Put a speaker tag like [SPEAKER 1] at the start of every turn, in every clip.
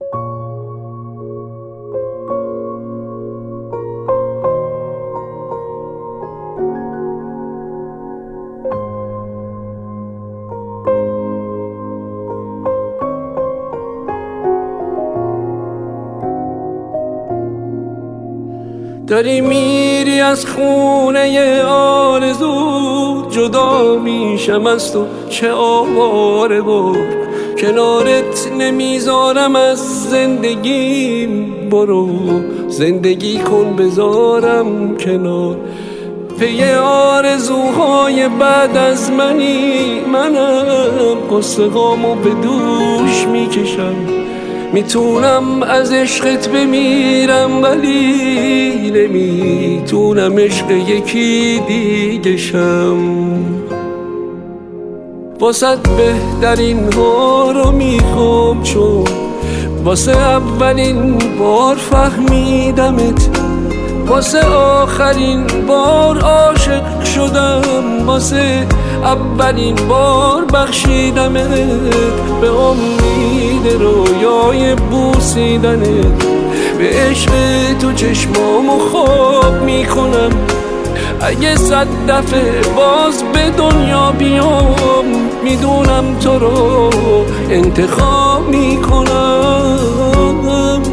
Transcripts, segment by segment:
[SPEAKER 1] داری میری از خونه آرزو، جدا میشم از تو چه آواره بار، کنارت نمیذارم از زندگیم، برو زندگی کن بذارم کنار. پی آرزوهای بعد از منم قصه غامو به دوش میکشم، میتونم از عشقت بمیرم ولی نمیتونم عشق یکی دیگه شم. واسه بهترین ها رو میخوام، چون واسه اولین بار فهمیدمت، واسه آخرین بار عاشق شدم، واسه اولین بار بخشیدمت، به امید رویای بوسیدنت، به عشق تو چشمامو خواب میکنم. اگه 100 دفعه باز به دنیا بیام، میدونم تو رو انتخاب میکنم.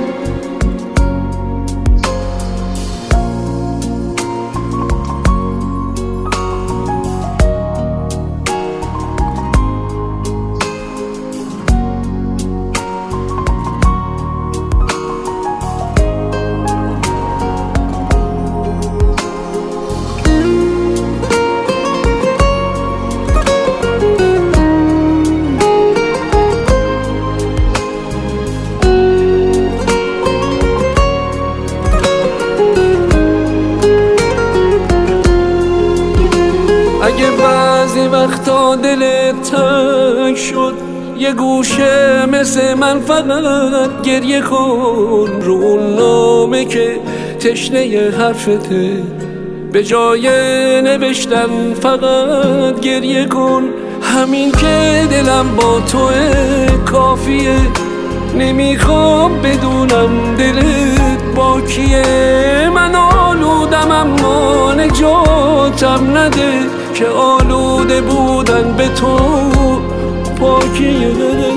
[SPEAKER 1] اگه بعضی وقتا دلت تنگ شد، یه گوشه مثل من فقط گریه کن، رو اون نامه که تشنه حرفته، به جای نوشتن فقط گریه کن. همین که دلم با توه کافیه، نمیخوام بدونم دلت با کیه. من آلودم اما نجاتم نده، که آلوده بودن به تو پاکیه.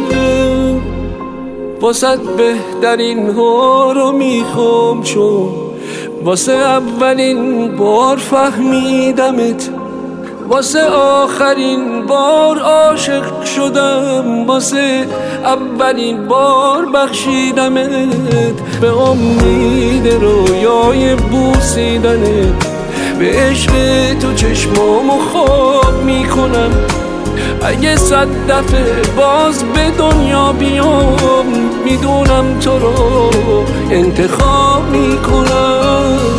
[SPEAKER 1] واسه بهترین ها رو میخوام، چون واسه اولین بار فهمیدمت، واسه آخرین بار عاشق شدم، واسه اولین بار بخشیدمت، به امید رویای بوسیدنت، به عشق تو چشمامو خواب میکنم. اگه 100 دفعه باز به دنیا بیام، میدونم تو رو انتخاب میکنم.